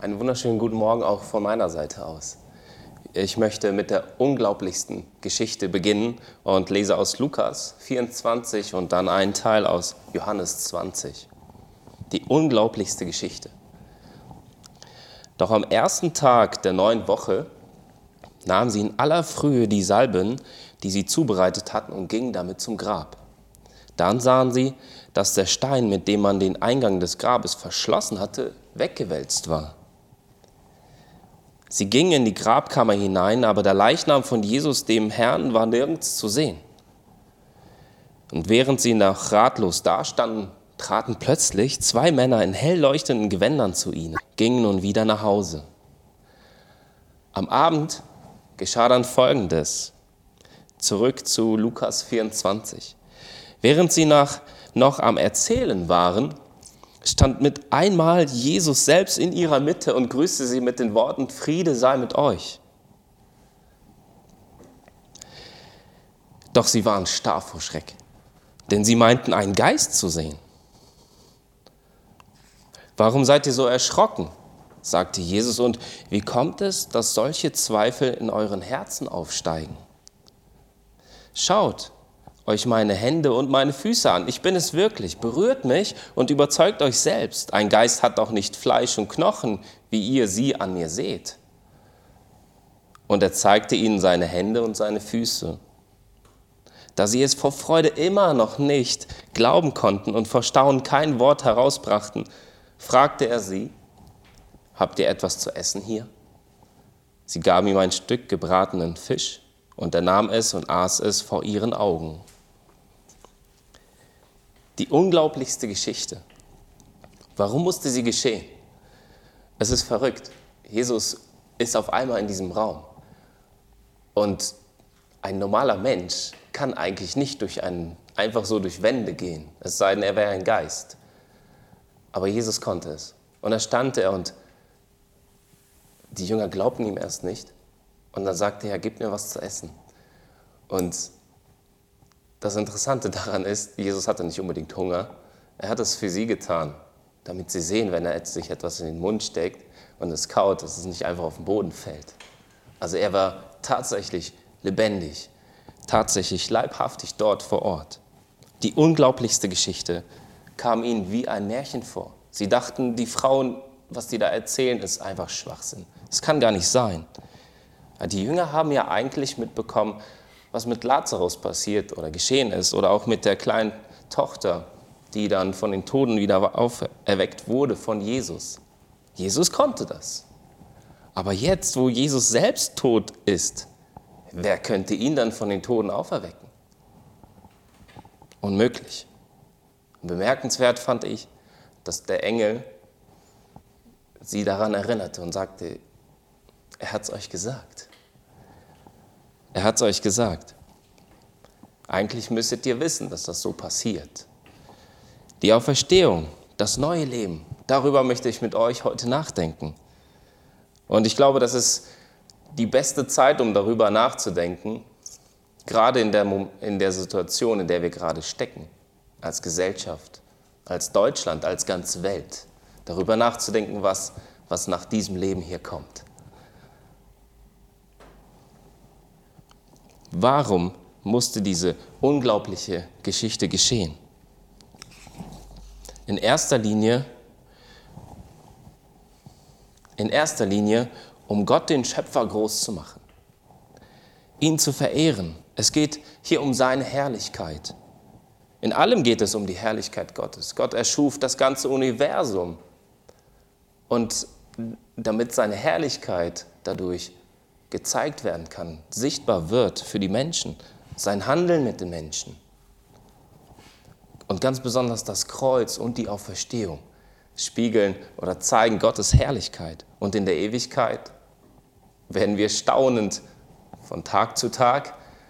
Einen wunderschönen guten Morgen auch von meiner Seite aus. Ich möchte mit der unglaublichsten Geschichte beginnen und lese aus Lukas 24 und dann einen Teil aus Johannes 20. Die unglaublichste Geschichte. Doch am ersten Tag der 9. Woche nahmen sie in aller Frühe die Salben, die sie zubereitet hatten, und gingen damit zum Grab. Dann sahen sie, dass der Stein, mit dem man den Eingang des Grabes verschlossen hatte, weggewälzt war. Sie gingen in die Grabkammer hinein, aber der Leichnam von Jesus, dem Herrn, war nirgends zu sehen. Und während sie noch ratlos dastanden, traten plötzlich 2 Männer in hell leuchtenden Gewändern zu ihnen, gingen nun wieder nach Hause. Am Abend geschah dann Folgendes. Zurück zu Lukas 24. Während sie noch am Erzählen waren, stand mit einmal Jesus selbst in ihrer Mitte und grüßte sie mit den Worten: Friede sei mit euch. Doch sie waren starr vor Schreck, denn sie meinten, einen Geist zu sehen. Warum seid ihr so erschrocken? Sagte Jesus, und wie kommt es, dass solche Zweifel in euren Herzen aufsteigen? Schaut euch meine Hände und meine Füße an. Ich bin es wirklich. Berührt mich und überzeugt euch selbst. Ein Geist hat doch nicht Fleisch und Knochen, wie ihr sie an mir seht. Und er zeigte ihnen seine Hände und seine Füße. Da sie es vor Freude immer noch nicht glauben konnten und vor Staunen kein Wort herausbrachten, fragte er sie: Habt ihr etwas zu essen hier? Sie gaben ihm ein Stück gebratenen Fisch, und er nahm es und aß es vor ihren Augen. Die unglaublichste Geschichte. Warum musste sie geschehen? Es ist verrückt. Jesus ist auf einmal in diesem Raum. Und ein normaler Mensch kann eigentlich nicht einfach so durch Wände gehen, es sei denn, er wäre ein Geist. Aber Jesus konnte es. Und da stand er und die Jünger glaubten ihm erst nicht. Und dann sagte er: Gib mir was zu essen. Und das Interessante daran ist, Jesus hatte nicht unbedingt Hunger. Er hat es für sie getan, damit sie sehen, wenn er sich etwas in den Mund steckt und es kaut, dass es nicht einfach auf den Boden fällt. Also er war tatsächlich lebendig, tatsächlich leibhaftig dort vor Ort. Die unglaublichste Geschichte kam ihnen wie ein Märchen vor. Sie dachten, die Frauen, was die da erzählen, ist einfach Schwachsinn. Es kann gar nicht sein. Die Jünger haben ja eigentlich mitbekommen, was mit Lazarus passiert oder geschehen ist, oder auch mit der kleinen Tochter, die dann von den Toten wieder auferweckt wurde von Jesus. Jesus konnte das. Aber jetzt, wo Jesus selbst tot ist, wer könnte ihn dann von den Toten auferwecken? Unmöglich. Und bemerkenswert fand ich, dass der Engel sie daran erinnerte und sagte: Er hat es euch gesagt. Er hat es euch gesagt. Eigentlich müsstet ihr wissen, dass das so passiert. Die Auferstehung, das neue Leben, darüber möchte ich mit euch heute nachdenken. Und ich glaube, das ist die beste Zeit, um darüber nachzudenken, gerade in der Situation, in der wir gerade stecken, als Gesellschaft, als Deutschland, als ganze Welt. Darüber nachzudenken, was nach diesem Leben hier kommt. Warum musste diese unglaubliche Geschichte geschehen? In erster Linie, um Gott, den Schöpfer, groß zu machen, ihn zu verehren. Es geht hier um seine Herrlichkeit. In allem geht es um die Herrlichkeit Gottes. Gott erschuf das ganze Universum. Und damit seine Herrlichkeit dadurch gezeigt werden kann, sichtbar wird für die Menschen, sein Handeln mit den Menschen. Und ganz besonders das Kreuz und die Auferstehung spiegeln oder zeigen Gottes Herrlichkeit. Und in der Ewigkeit werden wir staunend von Tag zu Tag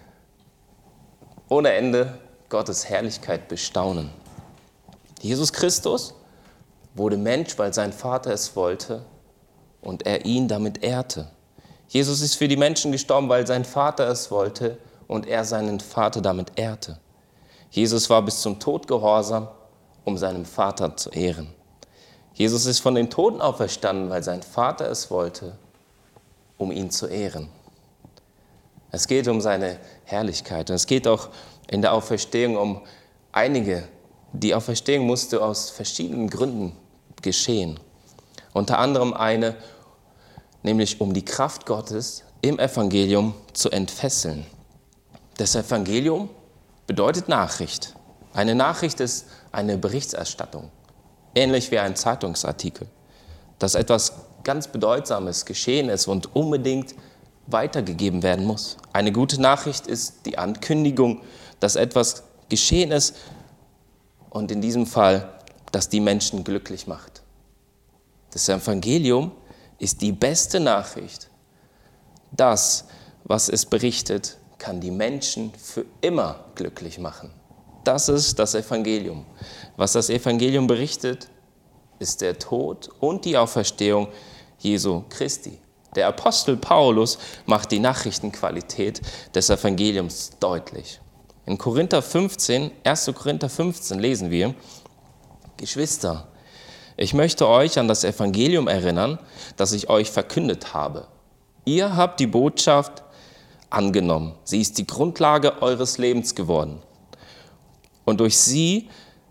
ohne Ende Gottes Herrlichkeit bestaunen. Jesus Christus wurde Mensch, weil sein Vater es wollte und er ihn damit ehrte. Jesus ist für die Menschen gestorben, weil sein Vater es wollte und er seinen Vater damit ehrte. Jesus war bis zum Tod gehorsam, um seinen Vater zu ehren. Jesus ist von den Toten auferstanden, weil sein Vater es wollte, um ihn zu ehren. Es geht um seine Herrlichkeit. Und es geht auch in der Auferstehung um einige. Die Auferstehung musste aus verschiedenen Gründen geschehen. Unter anderem eine, nämlich um die Kraft Gottes im Evangelium zu entfesseln. Das Evangelium bedeutet Nachricht. Eine Nachricht ist eine Berichterstattung, ähnlich wie ein Zeitungsartikel, dass etwas ganz Bedeutsames geschehen ist und unbedingt weitergegeben werden muss. Eine gute Nachricht ist die Ankündigung, dass etwas geschehen ist und in diesem Fall, dass die Menschen glücklich macht. Das Evangelium ist die beste Nachricht. Das, was es berichtet, kann die Menschen für immer glücklich machen. Das ist das Evangelium. Was das Evangelium berichtet, ist der Tod und die Auferstehung Jesu Christi. Der Apostel Paulus macht die Nachrichtenqualität des Evangeliums deutlich. In 1. Korinther 15 lesen wir: Geschwister, ich möchte euch an das Evangelium erinnern, das ich euch verkündet habe. Ihr habt die Botschaft angenommen. Sie ist die Grundlage eures Lebens geworden. Und durch sie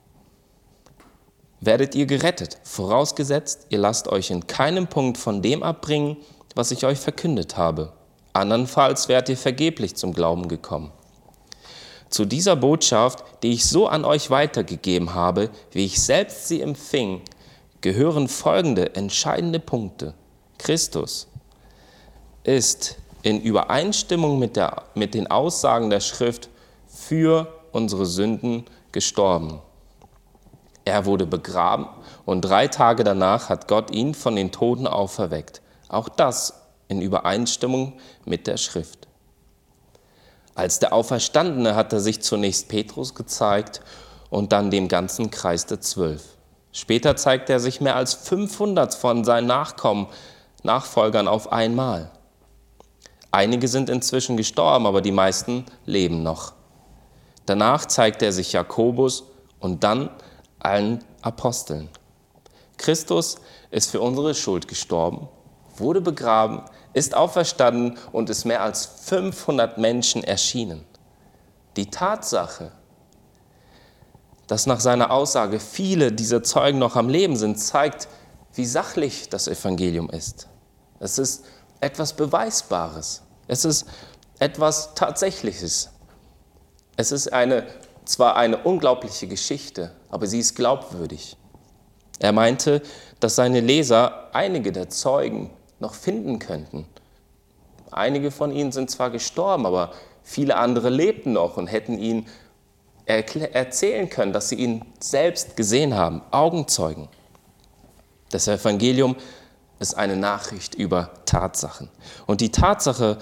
werdet ihr gerettet, vorausgesetzt, ihr lasst euch in keinem Punkt von dem abbringen, was ich euch verkündet habe. Andernfalls wärt ihr vergeblich zum Glauben gekommen. Zu dieser Botschaft, die ich so an euch weitergegeben habe, wie ich selbst sie empfing, gehören folgende entscheidende Punkte. Christus ist in Übereinstimmung mit den Aussagen der Schrift für unsere Sünden gestorben. Er wurde begraben und 3 Tage danach hat Gott ihn von den Toten auferweckt. Auch das in Übereinstimmung mit der Schrift. Als der Auferstandene hat er sich zunächst Petrus gezeigt und dann dem ganzen Kreis der 12. Später zeigt er sich mehr als 500 von seinen Nachfolgern auf einmal. Einige sind inzwischen gestorben, aber die meisten leben noch. Danach zeigt er sich Jakobus und dann allen Aposteln. Christus ist für unsere Schuld gestorben, wurde begraben, ist auferstanden und ist mehr als 500 Menschen erschienen. Die Tatsache, dass nach seiner Aussage viele dieser Zeugen noch am Leben sind, zeigt, wie sachlich das Evangelium ist. Es ist etwas Beweisbares. Es ist etwas Tatsächliches. Es ist zwar eine unglaubliche Geschichte, aber sie ist glaubwürdig. Er meinte, dass seine Leser einige der Zeugen noch finden könnten. Einige von ihnen sind zwar gestorben, aber viele andere lebten noch und hätten ihnen erzählen können, dass sie ihn selbst gesehen haben, Augenzeugen. Das Evangelium ist eine Nachricht über Tatsachen. Und die Tatsachen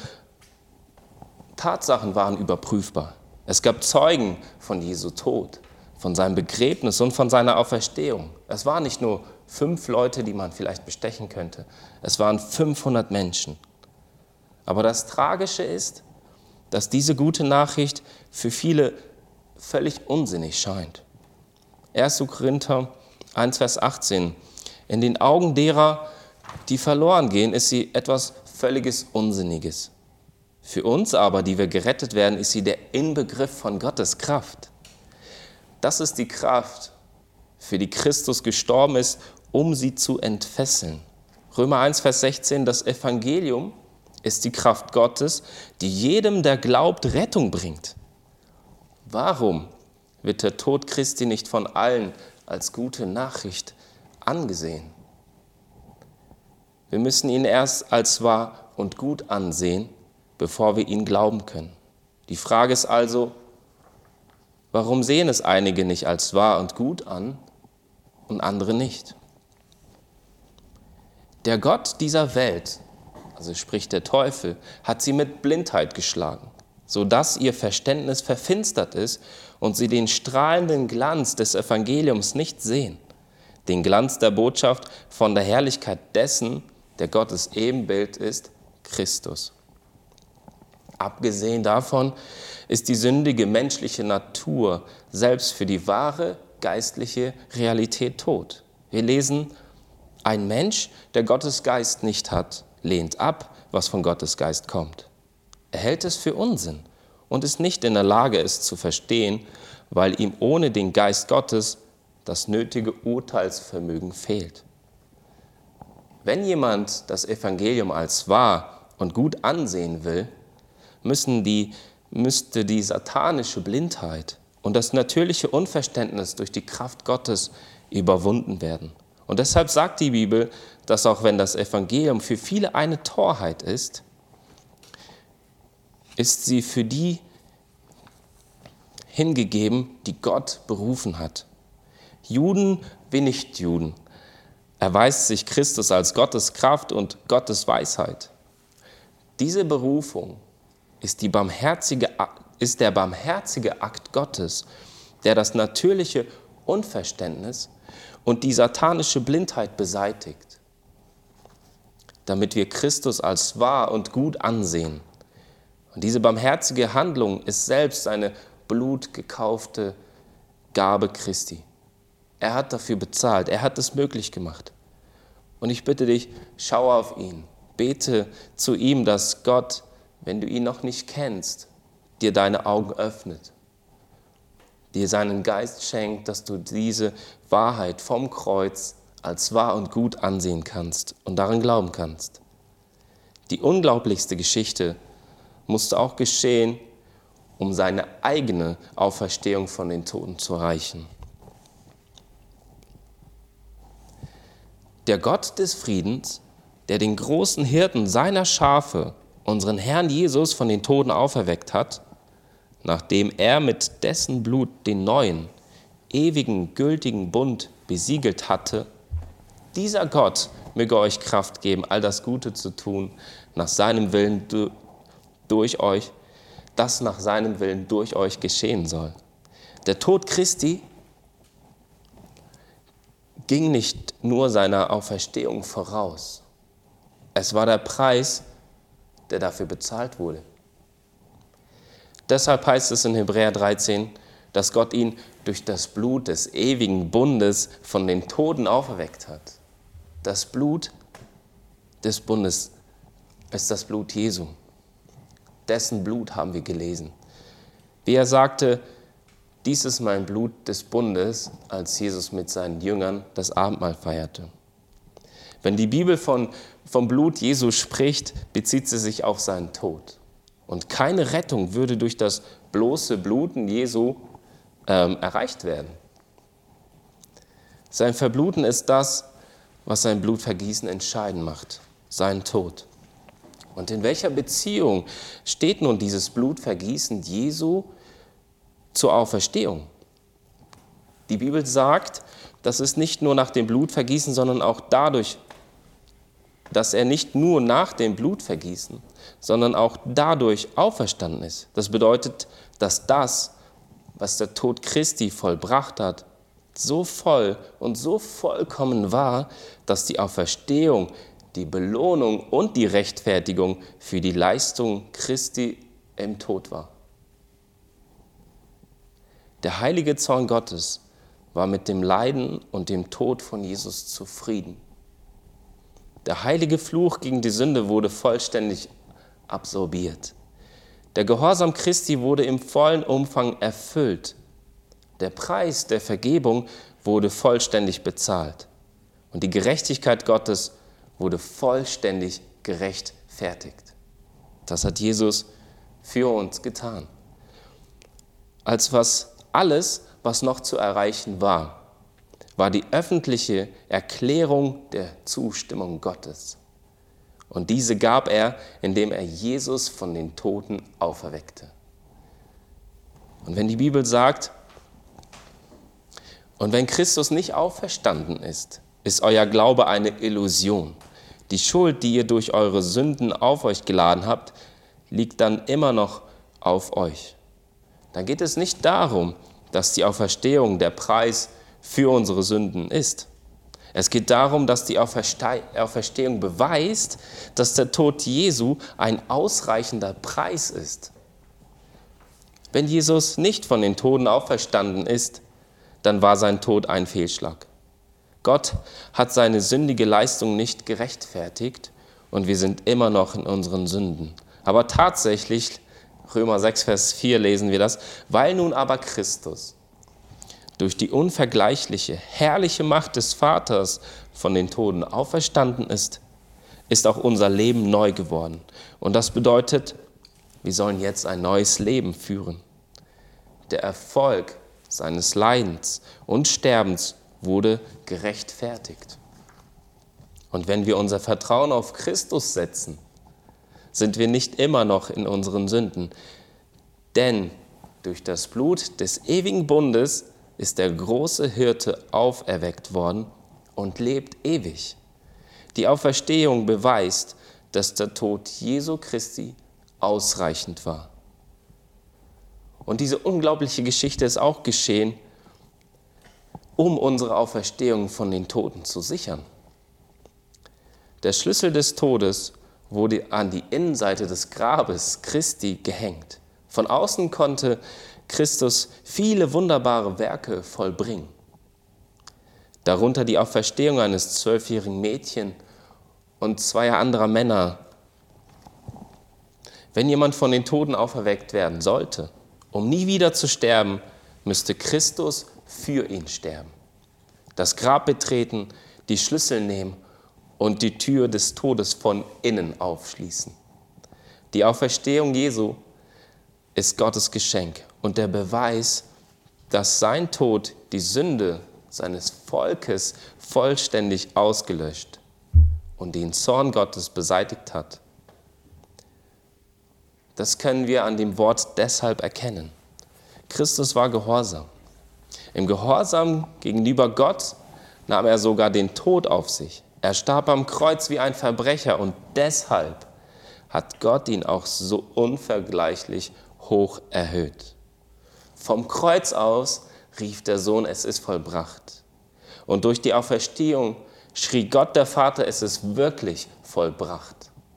waren überprüfbar. Es gab Zeugen von Jesu Tod, von seinem Begräbnis und von seiner Auferstehung. Es waren nicht nur 5 Leute, die man vielleicht bestechen könnte. Es waren 500 Menschen. Aber das Tragische ist, dass diese gute Nachricht für viele völlig unsinnig scheint. 1. Korinther 1, Vers 18. In den Augen derer, die verloren gehen, ist sie etwas völliges Unsinniges. Für uns aber, die wir gerettet werden, ist sie der Inbegriff von Gottes Kraft. Das ist die Kraft, für die Christus gestorben ist, um sie zu entfesseln. Römer 1, Vers 16, das Evangelium ist die Kraft Gottes, die jedem, der glaubt, Rettung bringt. Warum wird der Tod Christi nicht von allen als gute Nachricht angesehen? Wir müssen ihn erst als wahr und gut ansehen, bevor wir ihn glauben können. Die Frage ist also, warum sehen es einige nicht als wahr und gut an und andere nicht? Der Gott dieser Welt, also spricht der Teufel, hat sie mit Blindheit geschlagen, sodass ihr Verständnis verfinstert ist und sie den strahlenden Glanz des Evangeliums nicht sehen, den Glanz der Botschaft von der Herrlichkeit dessen, der Gottes Ebenbild ist, Christus. Abgesehen davon ist die sündige menschliche Natur selbst für die wahre geistliche Realität tot. Wir lesen Ein Mensch, der Gottes Geist nicht hat, lehnt ab, was von Gottes Geist kommt. Er hält es für Unsinn und ist nicht in der Lage, es zu verstehen, weil ihm ohne den Geist Gottes das nötige Urteilsvermögen fehlt. Wenn jemand das Evangelium als wahr und gut ansehen will, müsste die satanische Blindheit und das natürliche Unverständnis durch die Kraft Gottes überwunden werden. Und deshalb sagt die Bibel, dass auch wenn das Evangelium für viele eine Torheit ist sie für die hingegeben, die Gott berufen hat. Juden wie Nichtjuden erweist sich Christus als Gottes Kraft und Gottes Weisheit. Diese Berufung ist der barmherzige Akt Gottes, der das natürliche Unverständnis und die satanische Blindheit beseitigt, damit wir Christus als wahr und gut ansehen. Und diese barmherzige Handlung ist selbst eine blutgekaufte Gabe Christi. Er hat dafür bezahlt, er hat es möglich gemacht. Und ich bitte dich, schaue auf ihn, bete zu ihm, dass Gott, wenn du ihn noch nicht kennst, dir deine Augen öffnet, dir seinen Geist schenkt, dass du diese Wahrheit vom Kreuz als wahr und gut ansehen kannst und daran glauben kannst. Die unglaublichste Geschichte musste auch geschehen, um seine eigene Auferstehung von den Toten zu erreichen. Der Gott des Friedens, der den großen Hirten seiner Schafe, unseren Herrn Jesus, von den Toten auferweckt hat, nachdem er mit dessen Blut den neuen, ewigen, gültigen Bund besiegelt hatte, dieser Gott möge euch Kraft geben, all das Gute zu tun, nach seinem Willen durch euch, das nach seinem Willen durch euch geschehen soll. Der Tod Christi ging nicht nur seiner Auferstehung voraus. Es war der Preis, der dafür bezahlt wurde. Deshalb heißt es in Hebräer 13, dass Gott ihn durch das Blut des ewigen Bundes von den Toten auferweckt hat. Das Blut des Bundes ist das Blut Jesu. Dessen Blut haben wir gelesen. Wie er sagte, dies ist mein Blut des Bundes, als Jesus mit seinen Jüngern das Abendmahl feierte. Wenn die Bibel vom Blut Jesu spricht, bezieht sie sich auf seinen Tod. Und keine Rettung würde durch das bloße Bluten Jesu erreicht werden. Sein Verbluten ist das, was sein Blutvergießen entscheidend macht, sein Tod. Und in welcher Beziehung steht nun dieses Blutvergießen Jesu zur Auferstehung? Die Bibel sagt, dass es nicht nur nach dem Blutvergießen, sondern auch dadurch, dass er nicht nur nach dem Blutvergießen, sondern auch dadurch auferstanden ist. Das bedeutet, dass das, was der Tod Christi vollbracht hat, so voll und so vollkommen war, dass die Auferstehung die Belohnung und die Rechtfertigung für die Leistung Christi im Tod war. Der heilige Zorn Gottes war mit dem Leiden und dem Tod von Jesus zufrieden. Der heilige Fluch gegen die Sünde wurde vollständig absorbiert. Der Gehorsam Christi wurde im vollen Umfang erfüllt. Der Preis der Vergebung wurde vollständig bezahlt. Und die Gerechtigkeit Gottes wurde vollständig gerechtfertigt. Das hat Jesus für uns getan. Alles, was noch zu erreichen war die öffentliche Erklärung der Zustimmung Gottes. Und diese gab er, indem er Jesus von den Toten auferweckte. Und wenn die Bibel sagt, und wenn Christus nicht auferstanden ist euer Glaube eine Illusion. Die Schuld, die ihr durch eure Sünden auf euch geladen habt, liegt dann immer noch auf euch. Dann geht es nicht darum, dass die Auferstehung der Preis für unsere Sünden ist. Es geht darum, dass die Auferstehung beweist, dass der Tod Jesu ein ausreichender Preis ist. Wenn Jesus nicht von den Toten auferstanden ist, dann war sein Tod ein Fehlschlag. Gott hat seine sündige Leistung nicht gerechtfertigt und wir sind immer noch in unseren Sünden. Aber tatsächlich, Römer 6, Vers 4 lesen wir das, weil nun aber Christus durch die unvergleichliche, herrliche Macht des Vaters von den Toten auferstanden ist, ist auch unser Leben neu geworden. Und das bedeutet, wir sollen jetzt ein neues Leben führen. Der Erfolg seines Leidens und Sterbens wurde gerechtfertigt. Und wenn wir unser Vertrauen auf Christus setzen, sind wir nicht immer noch in unseren Sünden. Denn durch das Blut des ewigen Bundes ist der große Hirte auferweckt worden und lebt ewig. Die Auferstehung beweist, dass der Tod Jesu Christi ausreichend war. Und diese unglaubliche Geschichte ist auch geschehen, um unsere Auferstehung von den Toten zu sichern. Der Schlüssel des Todes wurde an die Innenseite des Grabes Christi gehängt. Von außen konnte Christus viele wunderbare Werke vollbringen. Darunter die Auferstehung eines 12-jährigen Mädchens und 2 anderer Männer. Wenn jemand von den Toten auferweckt werden sollte, um nie wieder zu sterben, müsste Christus für ihn sterben. Das Grab betreten, die Schlüssel nehmen und die Tür des Todes von innen aufschließen. Die Auferstehung Jesu ist Gottes Geschenk und der Beweis, dass sein Tod die Sünde seines Volkes vollständig ausgelöscht und den Zorn Gottes beseitigt hat. Das können wir an dem Wort deshalb erkennen. Christus war gehorsam. Im Gehorsam gegenüber Gott nahm er sogar den Tod auf sich. Er starb am Kreuz wie ein Verbrecher und deshalb hat Gott ihn auch so unvergleichlich hoch erhöht. Vom Kreuz aus rief der Sohn, es ist vollbracht. Und durch die Auferstehung schrie Gott der Vater, es ist wirklich vollbracht.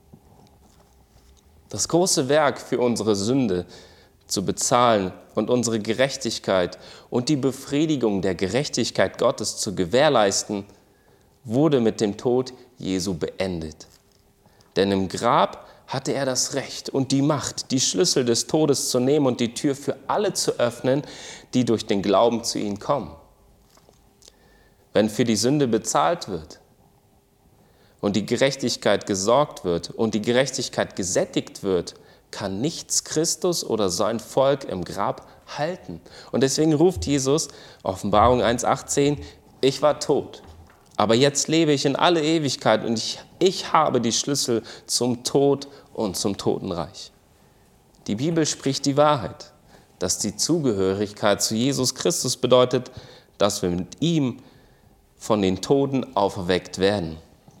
Das große Werk für unsere Sünde zu bezahlen und unsere Gerechtigkeit und die Befriedigung der Gerechtigkeit Gottes zu gewährleisten, wurde mit dem Tod Jesu beendet. Denn im Grab hatte er das Recht und die Macht, die Schlüssel des Todes zu nehmen und die Tür für alle zu öffnen, die durch den Glauben zu ihm kommen. Wenn für die Sünde bezahlt wird und die Gerechtigkeit gesorgt wird und die Gerechtigkeit gesättigt wird, kann nichts Christus oder sein Volk im Grab halten. Und deswegen ruft Jesus, Offenbarung 1,18, ich war tot, aber jetzt lebe ich in alle Ewigkeit und ich habe die Schlüssel zum Tod und zum Totenreich. Die Bibel spricht die Wahrheit, dass die Zugehörigkeit zu Jesus Christus bedeutet, dass wir mit ihm von den Toten auferweckt werden.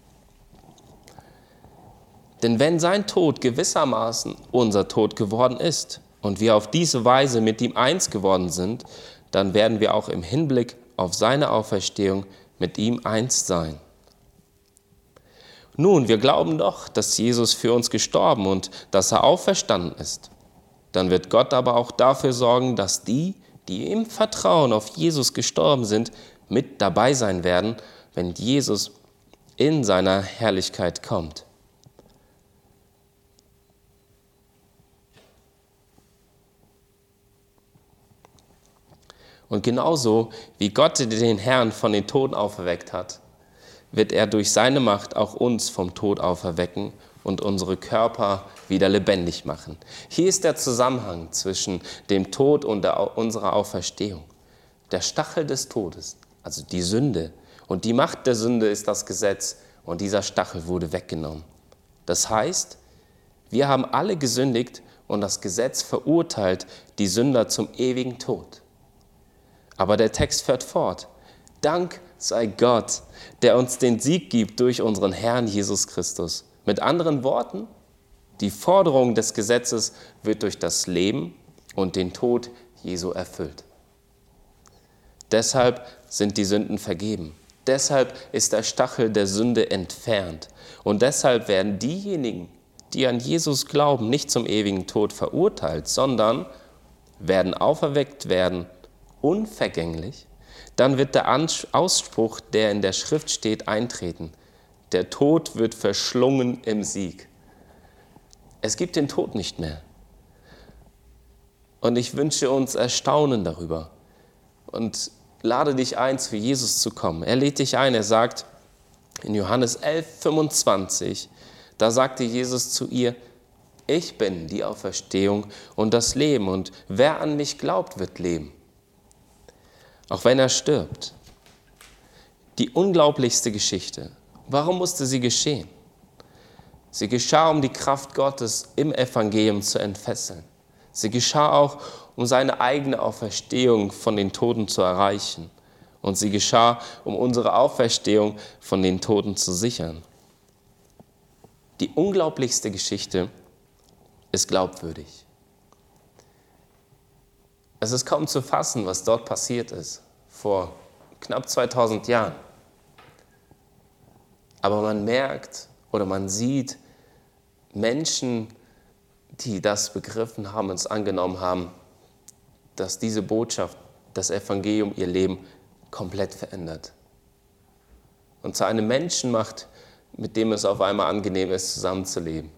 Denn wenn sein Tod gewissermaßen unser Tod geworden ist und wir auf diese Weise mit ihm eins geworden sind, dann werden wir auch im Hinblick auf seine Auferstehung mit ihm eins sein. Nun, wir glauben doch, dass Jesus für uns gestorben und dass er auferstanden ist. Dann wird Gott aber auch dafür sorgen, dass die im Vertrauen auf Jesus gestorben sind, mit dabei sein werden, wenn Jesus in seiner Herrlichkeit kommt. Und genauso wie Gott den Herrn von den Toten auferweckt hat, wird er durch seine Macht auch uns vom Tod auferwecken und unsere Körper wieder lebendig machen. Hier ist der Zusammenhang zwischen dem Tod und unserer Auferstehung. Der Stachel des Todes, also die Sünde, und die Macht der Sünde ist das Gesetz und dieser Stachel wurde weggenommen. Das heißt, wir haben alle gesündigt und das Gesetz verurteilt die Sünder zum ewigen Tod. Aber der Text fährt fort. Dank sei Gott, der uns den Sieg gibt durch unseren Herrn Jesus Christus. Mit anderen Worten, die Forderung des Gesetzes wird durch das Leben und den Tod Jesu erfüllt. Deshalb sind die Sünden vergeben. Deshalb ist der Stachel der Sünde entfernt. Und deshalb werden diejenigen, die an Jesus glauben, nicht zum ewigen Tod verurteilt, sondern werden auferweckt werden, unvergänglich, dann wird der Ausspruch, der in der Schrift steht, eintreten. Der Tod wird verschlungen im Sieg. Es gibt den Tod nicht mehr. Und ich wünsche uns Erstaunen darüber. Und lade dich ein, zu Jesus zu kommen. Er lädt dich ein, er sagt in Johannes 11,25, da sagte Jesus zu ihr, ich bin die Auferstehung und das Leben, und wer an mich glaubt, wird leben, auch wenn er stirbt. Die unglaublichste Geschichte. Warum musste sie geschehen? Sie geschah, um die Kraft Gottes im Evangelium zu entfesseln. Sie geschah auch, um seine eigene Auferstehung von den Toten zu erreichen. Und sie geschah, um unsere Auferstehung von den Toten zu sichern. Die unglaublichste Geschichte ist glaubwürdig. Es ist kaum zu fassen, was dort passiert ist, vor knapp 2000 Jahren. Aber man merkt oder man sieht Menschen, die das begriffen haben und es angenommen haben, dass diese Botschaft, das Evangelium, ihr Leben komplett verändert. Und zu einem Menschen macht, mit dem es auf einmal angenehm ist, zusammenzuleben.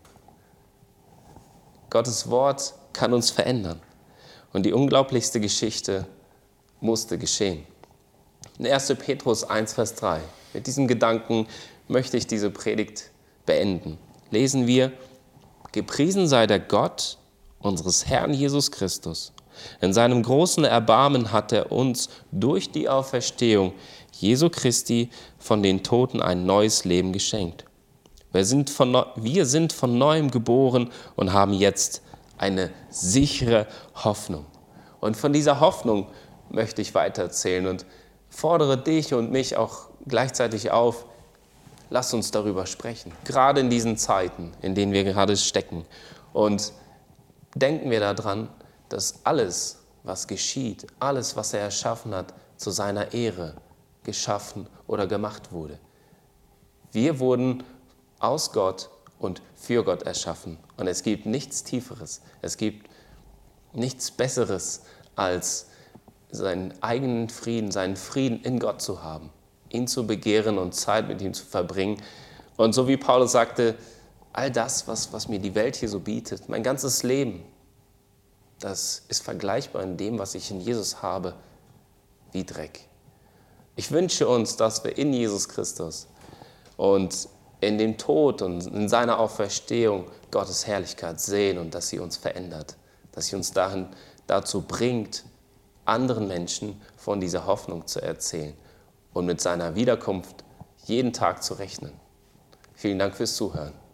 Gottes Wort kann uns verändern. Und die unglaublichste Geschichte musste geschehen. In 1. Petrus 1, Vers 3. Mit diesem Gedanken möchte ich diese Predigt beenden. Lesen wir: Gepriesen sei der Gott unseres Herrn Jesus Christus. In seinem großen Erbarmen hat er uns durch die Auferstehung Jesu Christi von den Toten ein neues Leben geschenkt. Wir sind von Neuem geboren und haben jetzt eine sichere Hoffnung. Und von dieser Hoffnung möchte ich weitererzählen und fordere dich und mich auch gleichzeitig auf, lass uns darüber sprechen, gerade in diesen Zeiten, in denen wir gerade stecken. Und denken wir daran, dass alles, was geschieht, alles, was er erschaffen hat, zu seiner Ehre geschaffen oder gemacht wurde. Wir wurden aus Gott und für Gott erschaffen. Und es gibt nichts Tieferes, es gibt nichts Besseres, als seinen eigenen Frieden, seinen Frieden in Gott zu haben, ihn zu begehren und Zeit mit ihm zu verbringen. Und so wie Paulus sagte, all das, was mir die Welt hier so bietet, mein ganzes Leben, das ist vergleichbar in dem, was ich in Jesus habe, wie Dreck. Ich wünsche uns, dass wir in Jesus Christus und in dem Tod und in seiner Auferstehung Gottes Herrlichkeit sehen und dass sie uns verändert, dass sie uns dazu bringt, anderen Menschen von dieser Hoffnung zu erzählen und mit seiner Wiederkunft jeden Tag zu rechnen. Vielen Dank fürs Zuhören.